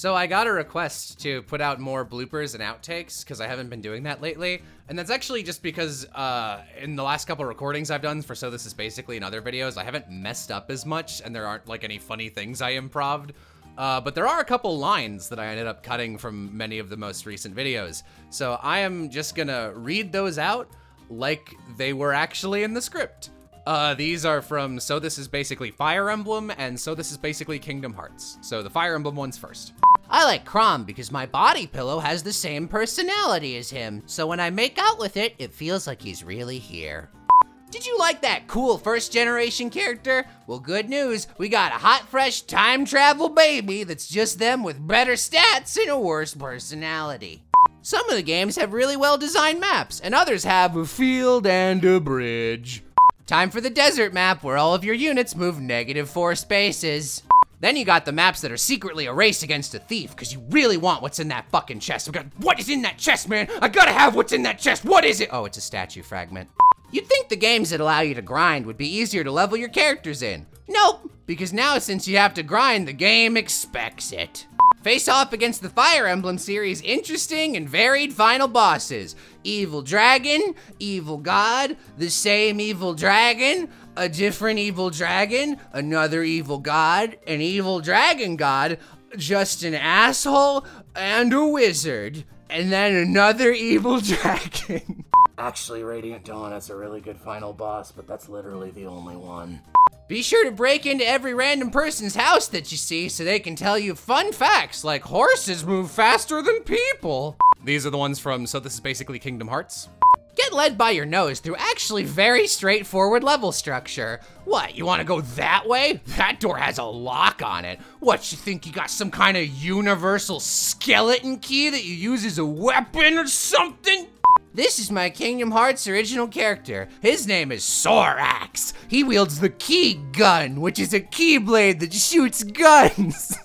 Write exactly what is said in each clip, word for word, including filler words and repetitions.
So I got a request to put out more bloopers and outtakes because I haven't been doing that lately. And that's actually just because uh, in the last couple recordings I've done for So This Is Basically and other videos, I haven't messed up as much and there aren't like any funny things I improv'd. Uh, but there are a couple lines that I ended up cutting from many of the most recent videos. So I am just gonna read those out like they were actually in the script. Uh, these are from So This Is Basically Fire Emblem and So This Is Basically Kingdom Hearts. So the Fire Emblem one's first. I like Chrom because my body pillow has the same personality as him, so when I make out with it, it feels like he's really here. Did you like that cool first generation character? Well, good news, we got a hot, fresh time travel baby that's just them with better stats and a worse personality. Some of the games have really well designed maps, and others have a field and a bridge. Time for the desert map where all of your units move negative four spaces. Then you got the maps that are secretly a race against a thief because you really want what's in that fucking chest. We got, what is in that chest, man? I gotta have what's in that chest. What is it? Oh, it's a statue fragment. You'd think the games that allow you to grind would be easier to level your characters in. Nope, because now since you have to grind, the game expects it. Face off against the Fire Emblem series' interesting and varied final bosses. Evil Dragon, Evil God, the same Evil Dragon, a different Evil Dragon, another Evil God, an Evil Dragon God, just an asshole, and a wizard, and then another Evil Dragon. Actually, Radiant Dawn has a really good final boss, but that's literally the only one. Be sure to break into every random person's house that you see so they can tell you fun facts like horses move faster than people. These are the ones from So This Is Basically Kingdom Hearts. Get led by your nose through actually very straightforward level structure. What, you wanna go that way? That door has a lock on it. What, you think you got some kind of universal skeleton key that you use as a weapon or something? This is my Kingdom Hearts original character. His name is Sorax. He wields the key gun, which is a keyblade that shoots guns.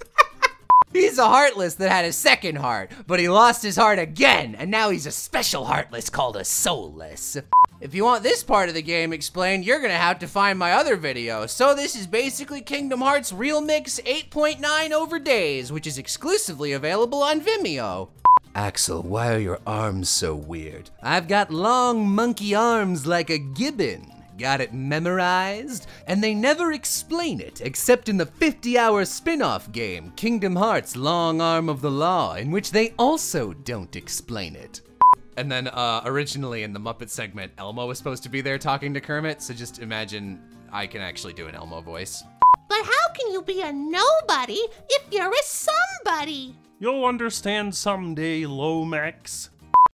He's a Heartless that had a second heart, but he lost his heart again, and now he's a special Heartless called a Soulless. If you want this part of the game explained, you're gonna have to find my other video. So This Is Basically Kingdom Hearts Real Mix eight point nine over days, which is exclusively available on Vimeo. Axel, why are your arms so weird? I've got long monkey arms like a gibbon. Got it memorized? And they never explain it, except in the fifty hour spin-off game, Kingdom Hearts Long Arm of the Law, in which they also don't explain it. And then uh, originally in the Muppet segment, Elmo was supposed to be there talking to Kermit, so just imagine I can actually do an Elmo voice. But how can you be a nobody if you're a somebody? You'll understand someday, Lomax.